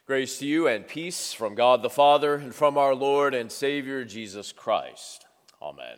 Grace to you and peace from God the Father and from our Lord and Savior Jesus Christ. Amen.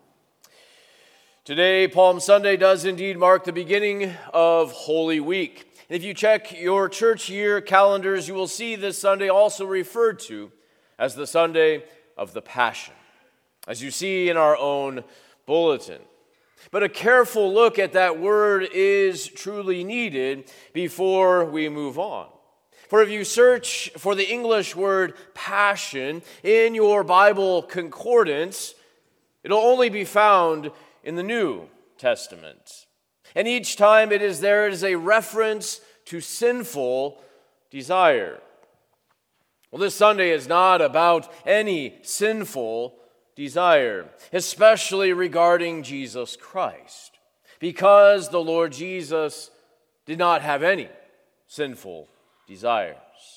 Today, Palm Sunday does indeed mark the beginning of Holy Week. And if you check your church year calendars, you will see this Sunday also referred to as the Sunday of the Passion, as you see in our own bulletin. But a careful look at that word is truly needed before we move on. For if you search for the English word passion in your Bible concordance, it'll only be found in the New Testament. And each time it is a reference to sinful desire. Well, this Sunday is not about any sinful desire, especially regarding Jesus Christ, because the Lord Jesus did not have any sinful desires.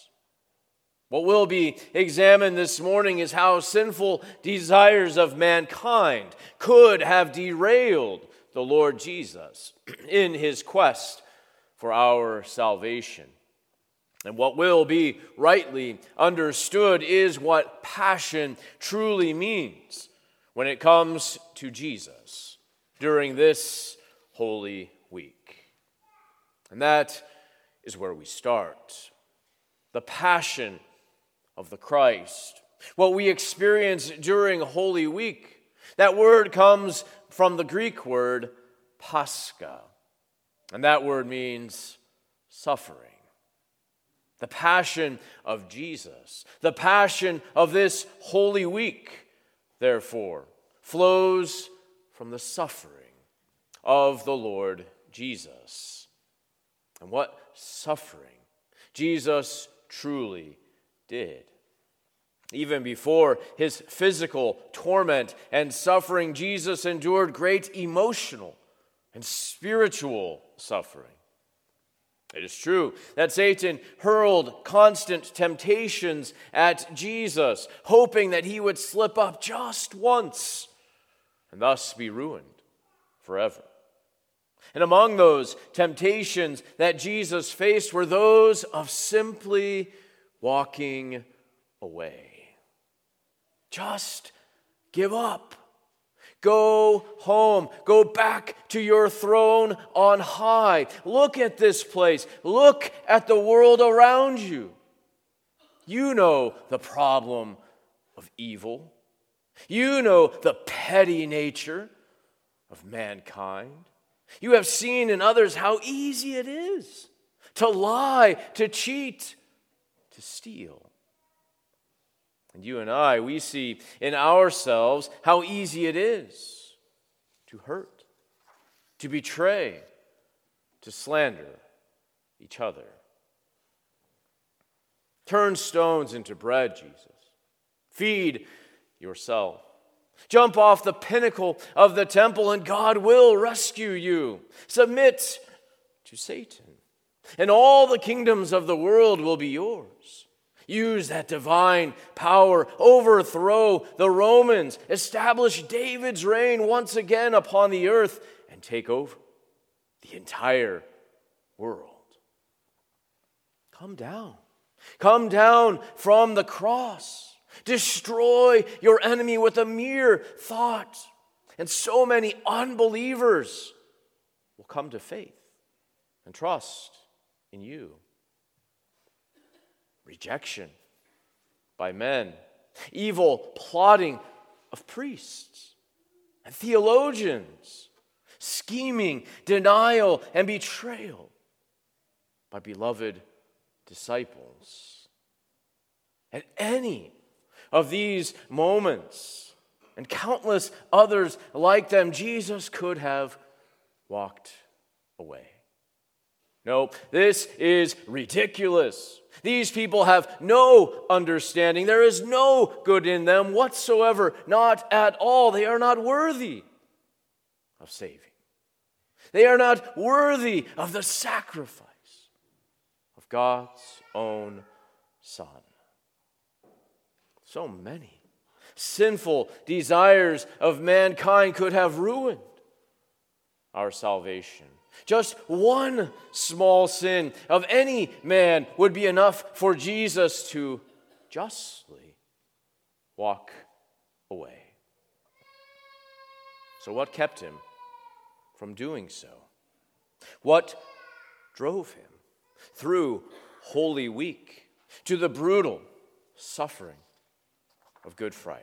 What will be examined this morning is how sinful desires of mankind could have derailed the Lord Jesus in his quest for our salvation. And what will be rightly understood is what passion truly means when it comes to Jesus during this Holy Week. And that is where we start. The passion of the Christ. What we experience during Holy Week. That word comes from the Greek word pascha. And that word means suffering. The passion of Jesus. The passion of this Holy Week, therefore, flows from the suffering of the Lord Jesus. And what suffering Jesus truly did. Even before his physical torment and suffering, Jesus endured great emotional and spiritual suffering. It is true that Satan hurled constant temptations at Jesus, hoping that he would slip up just once and thus be ruined forever. And among those temptations that Jesus faced were those of simply walking away. Just give up. Go home. Go back to your throne on high. Look at this place. Look at the world around you. You know the problem of evil. You know the petty nature of mankind. You have seen in others how easy it is to lie, to cheat, to steal. And you and I, we see in ourselves how easy it is to hurt, to betray, to slander each other. Turn stones into bread, Jesus. Feed yourself. Jump off the pinnacle of the temple and God will rescue you. Submit to Satan, and all the kingdoms of the world will be yours. Use that divine power, overthrow the Romans, establish David's reign once again upon the earth, and take over the entire world. Come down. Come down from the cross. Destroy your enemy with a mere thought. And so many unbelievers will come to faith and trust in you. Rejection by men, evil plotting of priests and theologians, scheming, denial, and betrayal by beloved disciples. At any of these moments, and countless others like them, Jesus could have walked away. No, this is ridiculous. These people have no understanding. There is no good in them whatsoever, not at all. They are not worthy of saving. They are not worthy of the sacrifice of God's own Son. So many sinful desires of mankind could have ruined our salvation. Just one small sin of any man would be enough for Jesus to justly walk away. So what kept him from doing so? What drove him through Holy Week to the brutal suffering of Good Friday?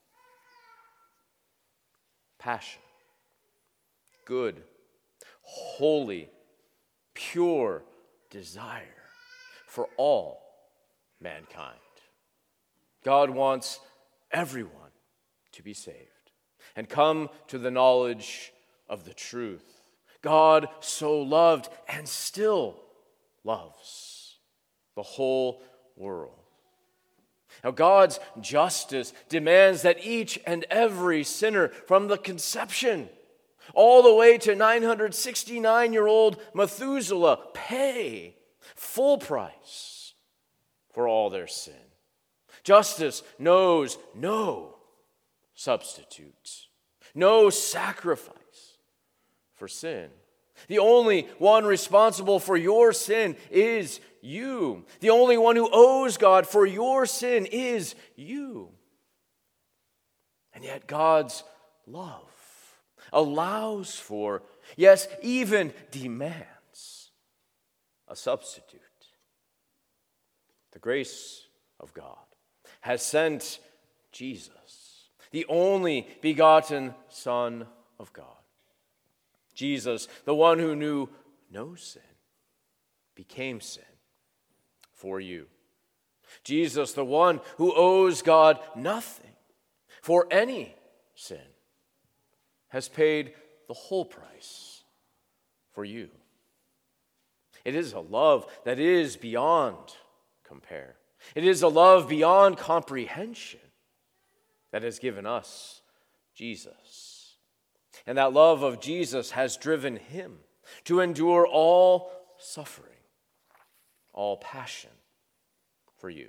Passion, good, holy, pure desire for all mankind. God wants everyone to be saved and come to the knowledge of the truth. God so loved and still loves the whole world. Now, God's justice demands that each and every sinner from the conception all the way to 969-year-old Methuselah pay full price for all their sin. Justice knows no substitute, no sacrifice for sin. The only one responsible for your sin is you. The only one who owes God for your sin is you. And yet God's love allows for, yes, even demands a substitute. The grace of God has sent Jesus, the only begotten Son of God. Jesus, the one who knew no sin, became sin for you. Jesus, the one who owes God nothing for any sin, has paid the whole price for you. It is a love that is beyond compare. It is a love beyond comprehension that has given us Jesus. And that love of Jesus has driven him to endure all suffering, all passion for you.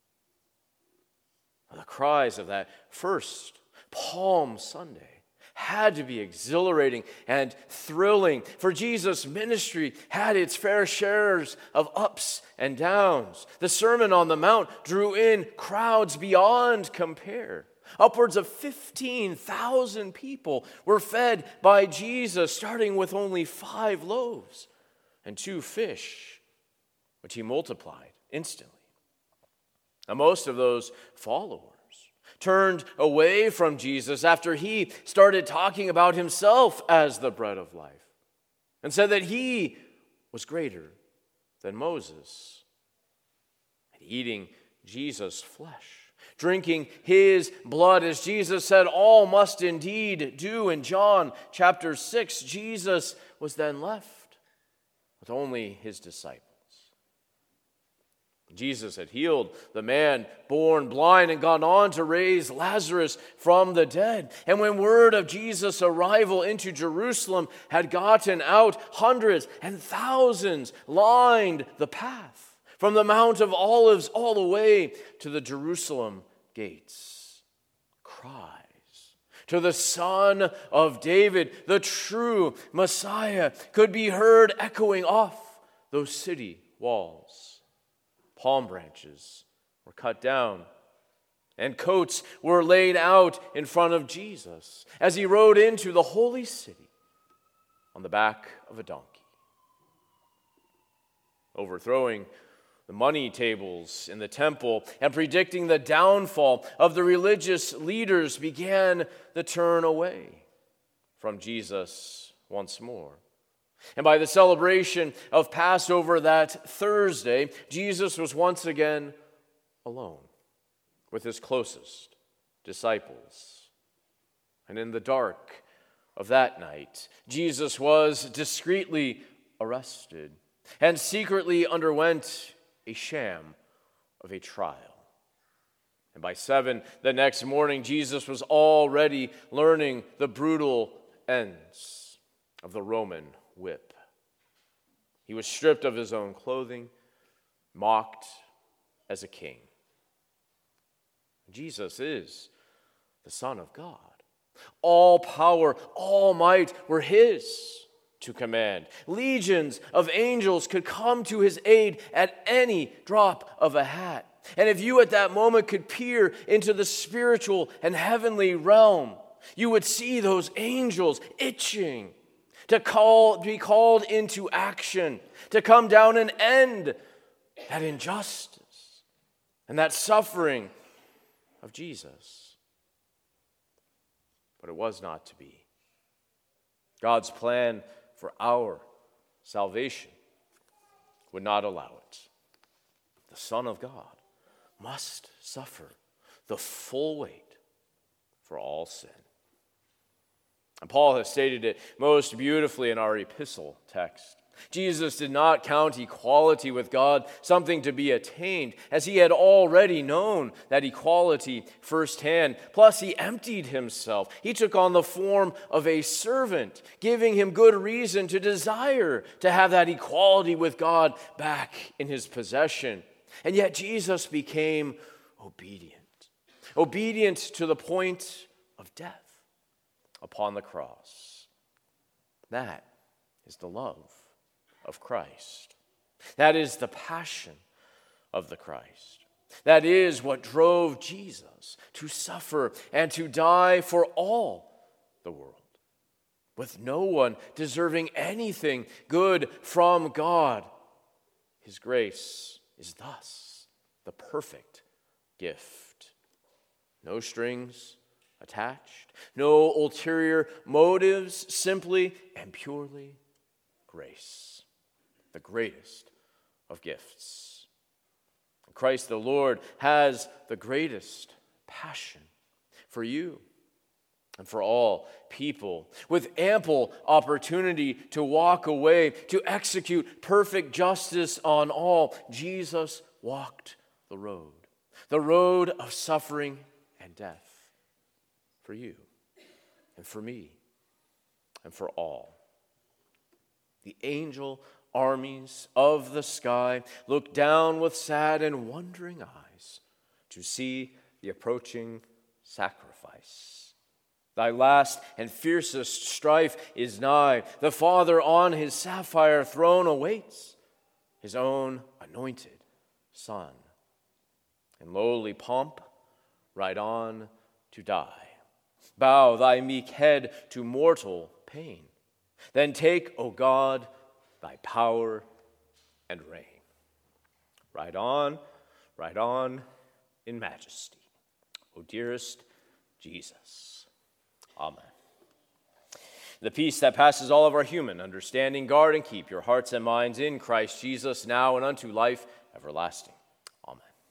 The cries of that first Palm Sunday had to be exhilarating and thrilling, for Jesus' ministry had its fair shares of ups and downs. The Sermon on the Mount drew in crowds beyond compare. Upwards of 15,000 people were fed by Jesus, starting with only 5 loaves and 2 fish, which he multiplied instantly. Now, most of those followers turned away from Jesus after he started talking about himself as the bread of life and said that he was greater than Moses. And eating Jesus' flesh, drinking his blood, as Jesus said, all must indeed do. In John chapter 6, Jesus was then left with only his disciples. Jesus had healed the man born blind and gone on to raise Lazarus from the dead. And when word of Jesus' arrival into Jerusalem had gotten out, hundreds and thousands lined the path from the Mount of Olives all the way to the Jerusalem gates. Cries to the Son of David, the true Messiah, could be heard echoing off those city walls. Palm branches were cut down, and coats were laid out in front of Jesus as he rode into the holy city on the back of a donkey. Overthrowing the money tables in the temple and predicting the downfall of the religious leaders began the turn away from Jesus once more. And by the celebration of Passover that Thursday, Jesus was once again alone with his closest disciples. And in the dark of that night, Jesus was discreetly arrested and secretly underwent a sham of a trial. And by 7 the next morning, Jesus was already learning the brutal ends of the Roman whip. He was stripped of his own clothing, mocked as a king. Jesus is the Son of God. All power, all might were his to command. Legions of angels could come to his aid at any drop of a hat. And if you at that moment could peer into the spiritual and heavenly realm, you would see those angels itching to be called into action, to come down and end that injustice and that suffering of Jesus. But it was not to be. God's plan for our salvation would not allow it. The Son of God must suffer the full weight for all sin. And Paul has stated it most beautifully in our epistle text. Jesus did not count equality with God something to be attained, as he had already known that equality firsthand. Plus, he emptied himself. He took on the form of a servant, giving him good reason to desire to have that equality with God back in his possession. And yet Jesus became obedient to the point of death upon the cross. That is the love of Christ. That is the passion of the Christ. That is what drove Jesus to suffer and to die for all the world, with no one deserving anything good from God. His grace is thus the perfect gift. No strings attached, no ulterior motives, simply and purely grace, the greatest of gifts. Christ the Lord has the greatest passion for you and for all people, with ample opportunity to walk away, to execute perfect justice on all. Jesus walked the road of suffering and death for you and for me and for all. The angel armies of the sky look down with sad and wondering eyes to see the approaching sacrifice. Thy last and fiercest strife is nigh. The Father on his sapphire throne awaits his own anointed Son. In lowly pomp, ride on to die. Bow thy meek head to mortal pain. Then take, O God, thy power and reign. Ride on in majesty, O dearest Jesus. Amen. The peace that passes all of our human understanding, guard and keep your hearts and minds in Christ Jesus, now and unto life everlasting. Amen.